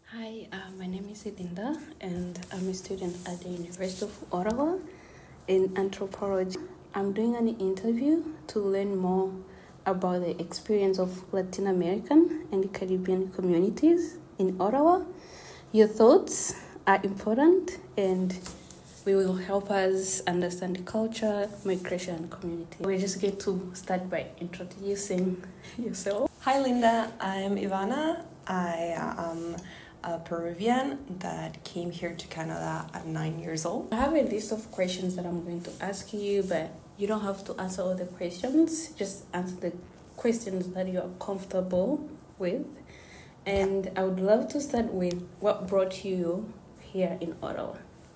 Hi, my name is Edinda, and I'm a student at the University of Ottawa in anthropology. I'm doing an interview to learn more about the experience of Latin American and Caribbean communities in Ottawa. Your thoughts are important and we will help us understand culture, migration, and community. We just get to start by introducing yourself. Hi Linda, I'm Ivana. I am a Peruvian that came here to Canada at 9 years old. I have a list of questions that I'm going to ask you, but you don't have to answer all the questions. Just answer the questions that you are comfortable with. And I would love to start with what brought you here in Ottawa.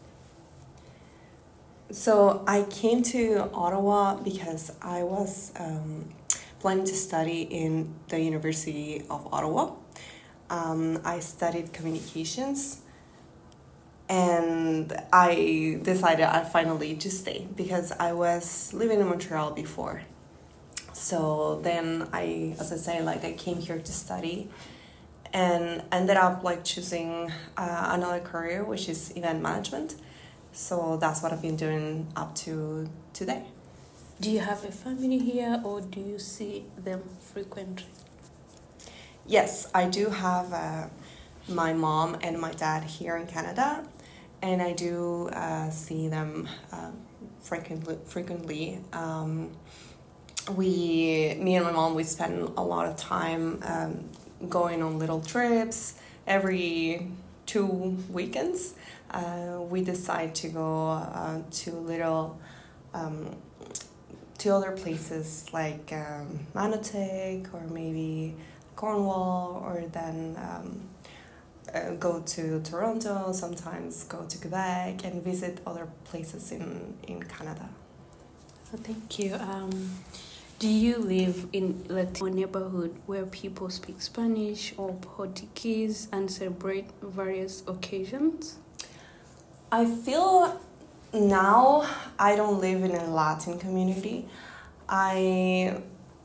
So I came to Ottawa because I was planning to study in the University of Ottawa. I studied communications and I decided I finally to stay because I was living in Montreal before. So then as I say, I came here to study and ended up choosing another career, which is event management. So that's what I've been doing up to today. Do you have a family here or do you see them frequently? Yes, I do have my mom and my dad here in Canada, and I do see them frequently. Me and my mom, we spend a lot of time going on little trips every 2 weekends. We decide to go to other places like Manotick or maybe Cornwall, or then go to Toronto, sometimes go to Quebec and visit other places in Canada. Thank you. Do you live in Latino neighborhood where people speak Spanish or Portuguese and celebrate various occasions? I feel now I don't live in a Latin community. I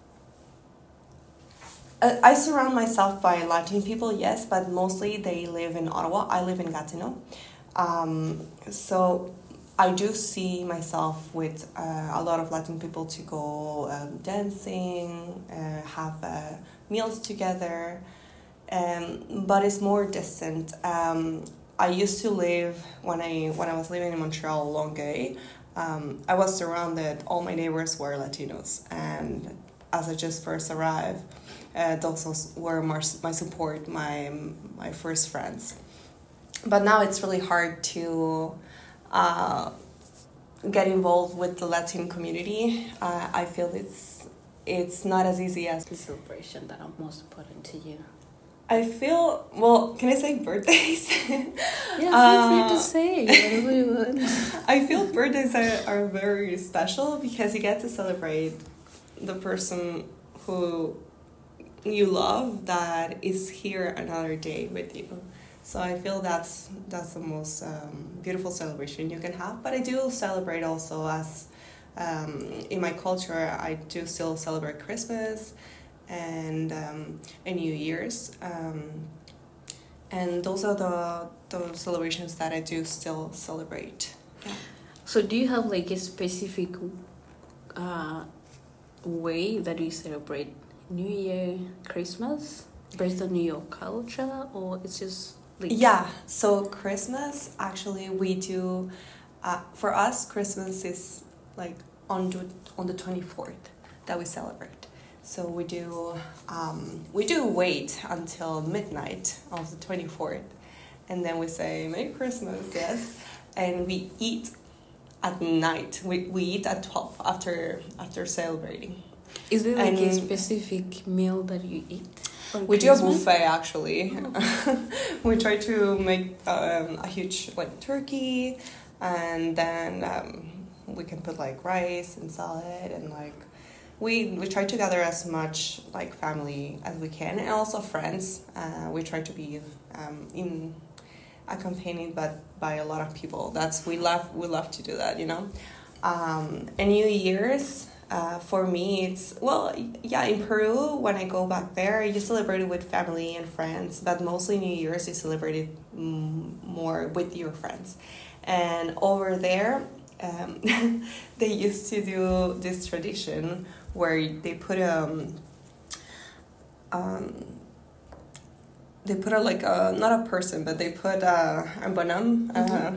surround myself by Latin people, yes, but mostly they live in Ottawa. I live in Gatineau. So I do see myself with a lot of Latin people to go dancing, have meals together, but it's more distant. I used to live, when I was living in Montreal, Longueuil, I was surrounded, all my neighbors were Latinos, and as I just first arrived, those were my support, my first friends. But now it's really hard to get involved with the Latin community. I feel it's not as easy as the celebration that are most important to you. I feel, well, can I say birthdays? Yeah, feel free to say whatever you want. I feel birthdays are very special because you get to celebrate the person who you love that is here another day with you. So I feel that's the most beautiful celebration you can have. But I do celebrate also as in my culture, I do still celebrate Christmas and New Year's. And those are the celebrations that I do still celebrate. Yeah. So do you have a specific way that you celebrate New Year, Christmas, based on your culture, or it's just Yeah, so Christmas, actually we do, for us Christmas is on the 24th that we celebrate. So we do wait until midnight of the 24th, and then we say Merry Christmas, yes, and we eat at night. We eat at 12 after celebrating. Is there a specific meal that you eat? We do a buffet actually. Oh. We try to make a huge turkey, and then we can put rice and salad, and we try to gather as much family as we can, and also friends. We try to be accompanied by a lot of people. We love to do that, And New Year's, For me, it's, well, yeah, in Peru, when I go back there, you celebrate it with family and friends, but mostly New Year's you celebrate it more with your friends. And over there, they used to do this tradition where they put like a, not a person, but they put a bonam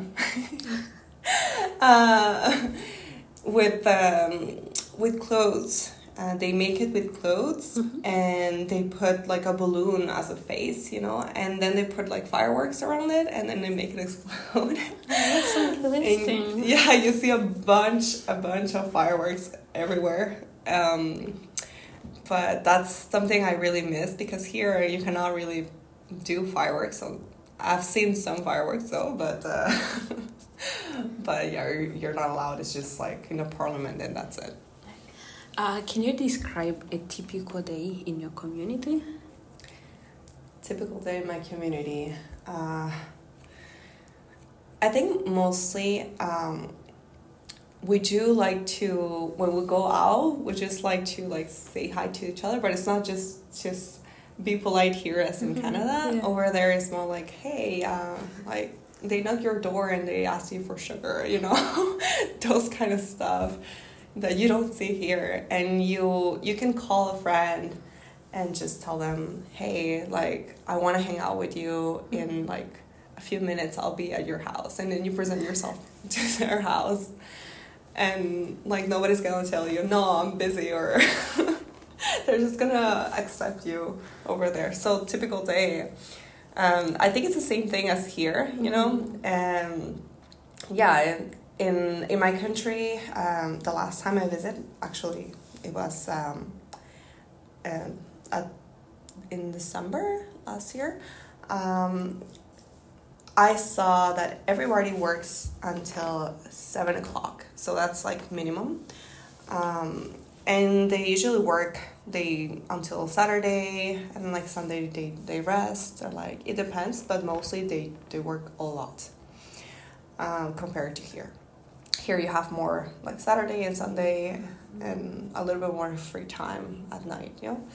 with clothes. They make it with clothes, and they put like a balloon as a face, and then they put like fireworks around it, and then they make it explode. That's so interesting. And, yeah, you see a bunch of fireworks everywhere. But that's something I really miss, because here you cannot really do fireworks. So I've seen some fireworks though, but but yeah, you're not allowed. It's just like Parliament, and that's it. Can you describe a typical day in your community? Typical day in my community. I think mostly we do like to, when we go out, we just like to like say hi to each other, but it's not just be polite here as in Canada. Yeah. Over there it's more like, hey, like they knock your door and they ask you for sugar, those kind of stuff that you don't see here. And you can call a friend and just tell them, hey, like I want to hang out with you in like a few minutes, I'll be at your house. And then you present yourself to their house, and like nobody's gonna tell you, no, I'm busy, or they're just gonna accept you over there. So typical day. I think it's the same thing as here, yeah, in my country, the last time I visited, actually, it was in December last year. I saw that everybody works until 7 o'clock, so that's like minimum. And they usually work until Saturday, and like Sunday they rest, or like it depends, but mostly they work a lot compared to here. Here you have more like Saturday and Sunday, and a little bit more free time at night,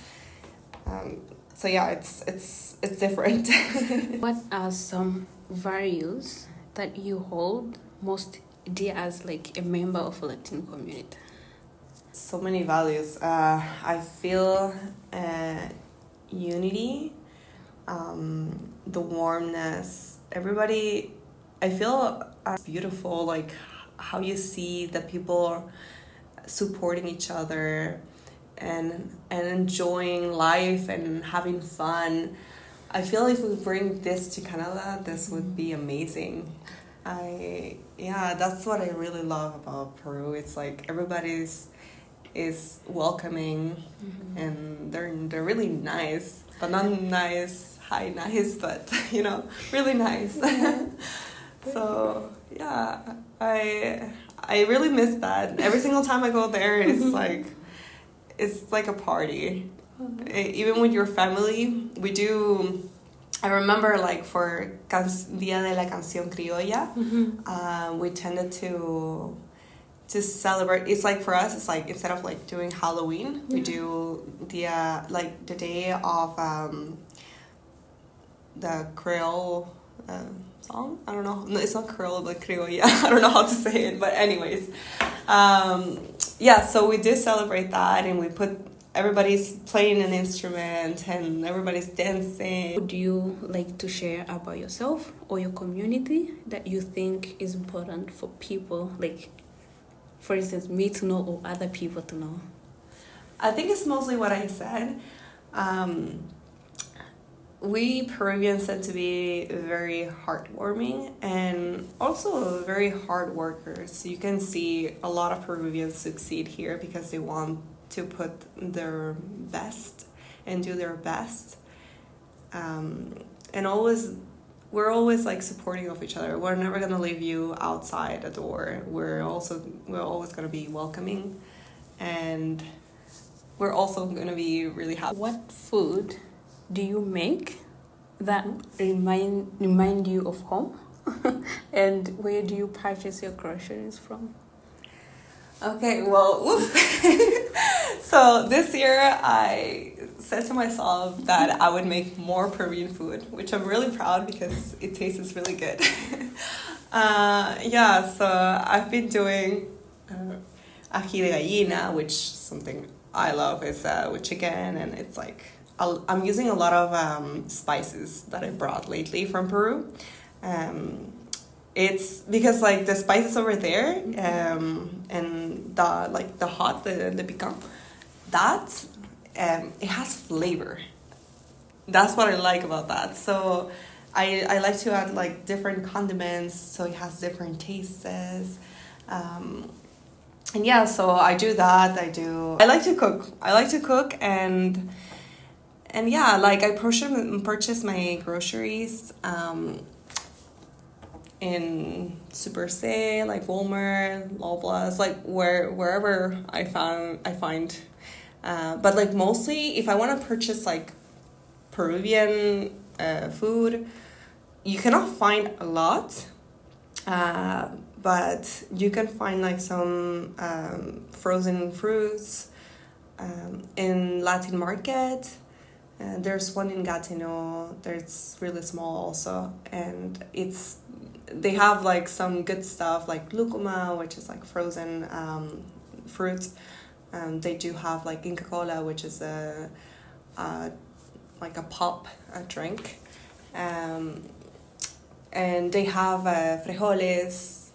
so yeah, it's different. What are some values that you hold most dear as like a member of a Latin community? So many values. I feel unity, the warmness. Everybody, I feel beautiful, like how you see the people supporting each other and enjoying life and having fun. I feel if we bring this to Canada, this would be amazing. That's what I really love about Peru. It's like everybody's is welcoming, and they're really nice, but not nice, but really nice. So yeah, I really miss that. Every single time I go there, it's like a party. Even with your family, we do. I remember like for Dia de la Canción Criolla, we tended to celebrate. It's like for us, it's like instead of like doing Halloween, we do the day of the Creole song. I don't know. No, it's not Creole, but Criolla. I don't know how to say it, but anyways, so we do celebrate that, and we put everybody's playing an instrument and everybody's dancing. Would you like to share about yourself or your community that you think is important for people, like, for instance, me to know or other people to know? I think it's mostly what I said. We Peruvians tend to be very heartwarming and also very hard workers. You can see a lot of Peruvians succeed here because they want to put their best and do their best. And we're always like supporting of each other. We're never gonna leave you outside the door. We're always gonna be welcoming, and we're also gonna be really happy. What food do you make that remind you of home? And where do you purchase your groceries from? Okay, well, so this year I said to myself that I would make more Peruvian food, which I'm really proud because it tastes really good. Yeah, so I've been doing ají de gallina, which is something I love. It's with chicken, and it's like I'm using a lot of spices that I brought lately from Peru. It's because like the spices over there, and the picant, that it has flavor. That's what I like about that. So I like to add like different condiments so it has different tastes. And yeah, so I do that. I like to cook. And yeah, like I purchase my groceries in Super C, like Walmart, Loblaws, like wherever I find. But like mostly, if I want to purchase like Peruvian food, you cannot find a lot, but you can find like some frozen fruits in Latin market. There's one in Gatineau. There's really small also, and they have like some good stuff like lucuma, which is like frozen fruits. They do have like Inca Cola, which is like a pop drink, and they have frijoles,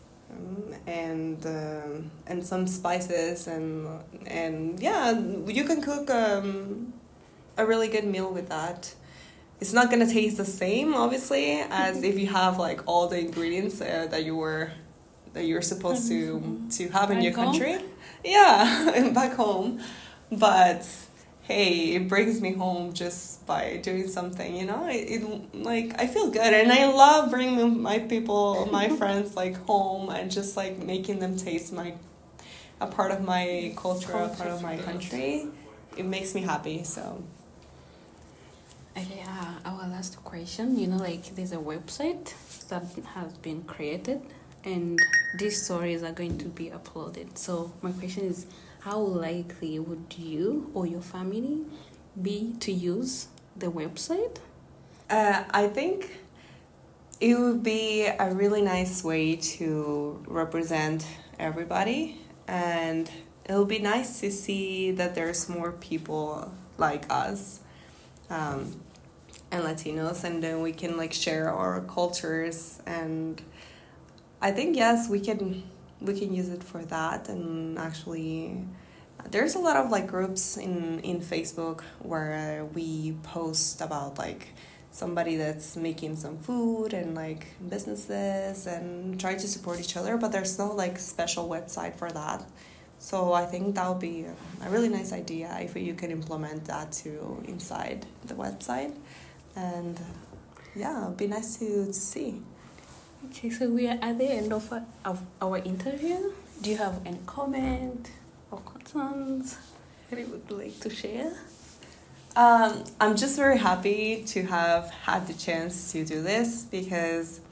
and some spices, and yeah, you can cook a really good meal with that. It's not gonna taste the same, obviously, as if you have like all the ingredients that you're supposed to have in your country. Yeah, back home. But hey, it brings me home just by doing something, you know. It like I feel good, and I love bringing my friends like home and just like making them taste a part of my culture, a part of my country. It makes me happy. So. Okay, our last question. You know, like there's a website that has been created, and these stories are going to be uploaded. So my question is, how likely would you or your family be to use the website? I think it would be a really nice way to represent everybody, and it'll be nice to see that there's more people like us. And Latinos, and then we can like share our cultures, and I think yes, we can use it for that. And actually there's a lot of like groups in Facebook where we post about like somebody that's making some food and like businesses and try to support each other, but there's no like special website for that. So I think that would be a really nice idea if you can implement that too inside the website. And yeah, it'd be nice to see. Okay, so we are at the end of our interview. Do you have any comment or concerns that you would like to share? I'm just very happy to have had the chance to do this because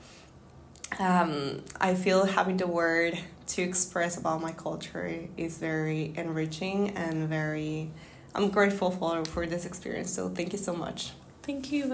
I feel having the word to express about my culture is very enriching and I'm grateful for this experience. So thank you so much. Thank you.